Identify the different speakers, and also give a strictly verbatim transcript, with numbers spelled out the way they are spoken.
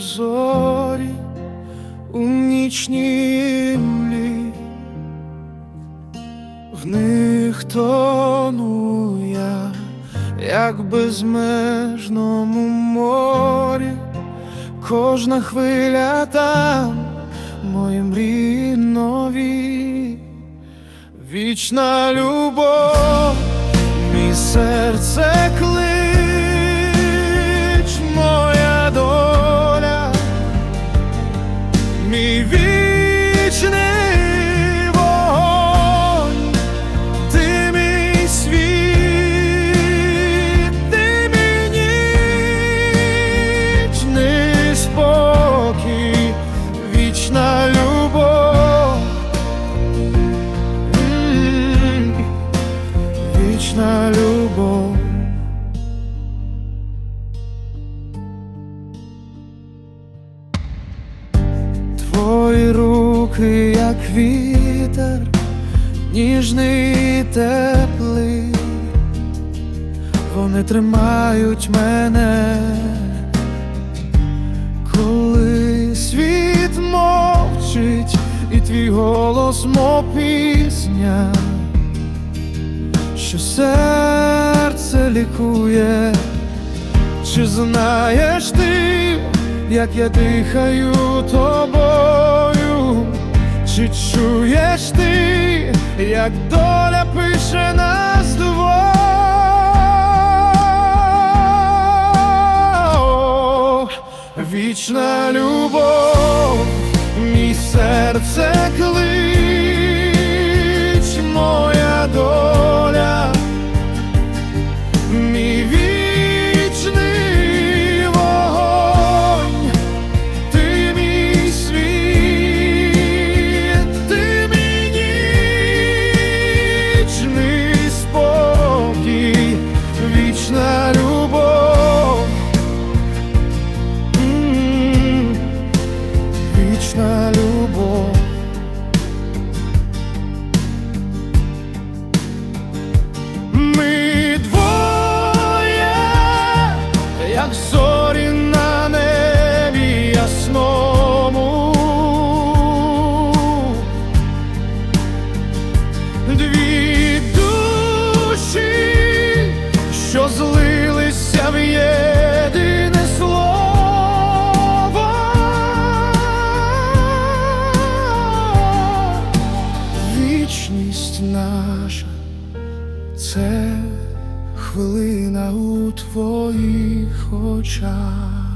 Speaker 1: зорі у нічній млі, в них тону я, як в безмежному морі. Кожна хвиля там мої мрії нові. Вічна любов, мій серце клич, моя доля, мій вічний вогонь, ти мій світ, ти мій нічний спокій, вічна любов, м-м, вічна любов. Твої руки, як вітер, ніжний і теплий, вони тримають мене, коли світ мовчить, і твій голос, мов пісня, що серце лікує. Чи знаєш ти, як я дихаю тобою? Чи чуєш ти, як доля пише нас двох? Вічна любов, мій серце клич, моя доля, мій вічний вогонь, ти мій світ, ти мій нічний спокій, вічна любов, м-м, вічна любов. Ми двоє, як зорі на небі ясному, дві душі, що злилися в єдине слово. Вічність наша — це хвилина у твоїх очах.